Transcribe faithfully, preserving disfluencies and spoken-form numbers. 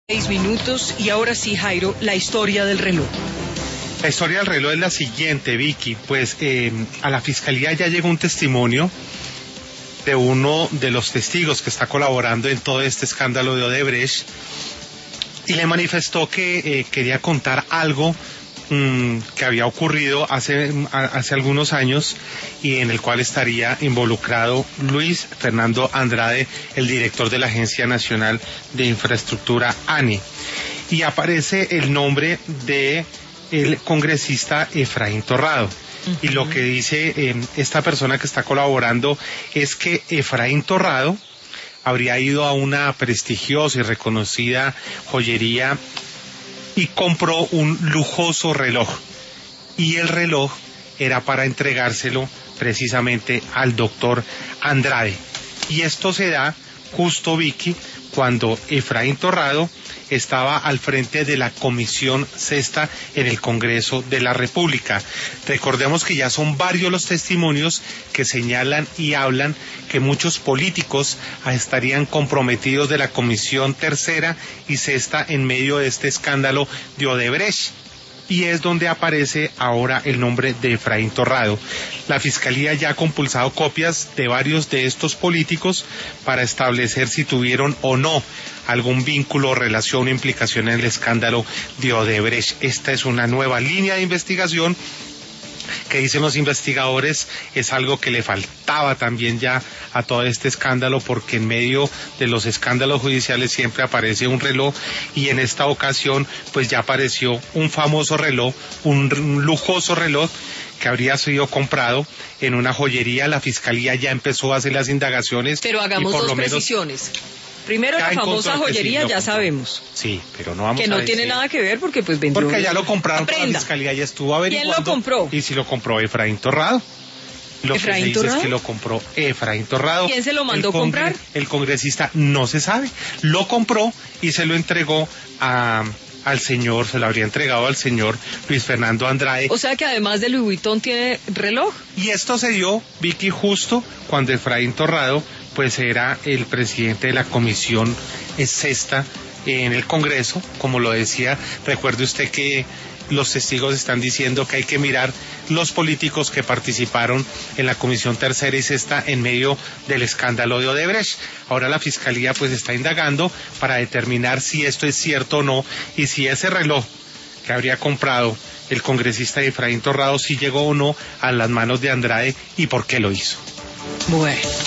Seis minutos y ahora sí, Jairo, la historia del reloj. La historia del reloj es la siguiente, Vicky. Pues eh, a la fiscalía ya llegó un testimonio de uno de los testigos que está colaborando en todo este escándalo de Odebrecht y le manifestó que eh, quería contar algo mmm, que había ocurrido hace, hace algunos años y en el cual estaría involucrado Luis Fernando Andrade, el director de la Agencia Nacional de Infraestructura, ANI. Y aparece el nombre de el congresista Efraín Torrado. Uh-huh. Y lo que dice eh, esta persona que está colaborando es que Efraín Torrado habría ido a una prestigiosa y reconocida joyería y compró un lujoso reloj. Y el reloj era para entregárselo precisamente al doctor Andrade. Y esto se da justo, Vicky, cuando Efraín Torrado estaba al frente de la Comisión Sexta en el Congreso de la República. Recordemos que ya son varios los testimonios que señalan y hablan que muchos políticos estarían comprometidos de la Comisión Tercera y Sexta en medio de este escándalo de Odebrecht. Y es donde aparece ahora el nombre de Efraín Torrado. La Fiscalía ya ha compulsado copias de varios de estos políticos para establecer si tuvieron o no algún vínculo, relación o implicación en el escándalo de Odebrecht. Esta es una nueva línea de investigación que dicen los investigadores es algo que le faltaba también ya a todo este escándalo, porque en medio de los escándalos judiciales siempre aparece un reloj y en esta ocasión pues ya apareció un famoso reloj, un lujoso reloj que habría sido comprado en una joyería. La Fiscalía ya empezó a hacer las indagaciones. Pero hagamos y por dos lo menos precisiones. Primero, la famosa joyería ya sabemos. Sí, pero no vamos a Que no decir. tiene nada que ver porque pues vendió. Porque ya lo compraron, la Fiscalía ya estuvo averiguando. ¿Quién lo compró? Y si lo compró Efraín Torrado. Lo ¿Efraín que se dice Torrado? es que lo compró Efraín Torrado. ¿Quién se lo mandó el congre- comprar? El congresista no se sabe. Lo compró y se lo entregó a... al señor, se lo habría entregado al señor Luis Fernando Andrade. O sea que además de Louis Vuitton tiene reloj. Y esto se dio, Vicky, justo cuando Efraín Torrado pues era el presidente de la Comisión Sexta en el Congreso. Como lo decía, recuerde usted que los testigos están diciendo que hay que mirar los políticos que participaron en la Comisión Tercera y Sexta en medio del escándalo de Odebrecht. Ahora la Fiscalía pues está indagando para determinar si esto es cierto o no y si ese reloj que habría comprado el congresista Efraín Torrado si llegó o no a las manos de Andrade y por qué lo hizo. Bueno.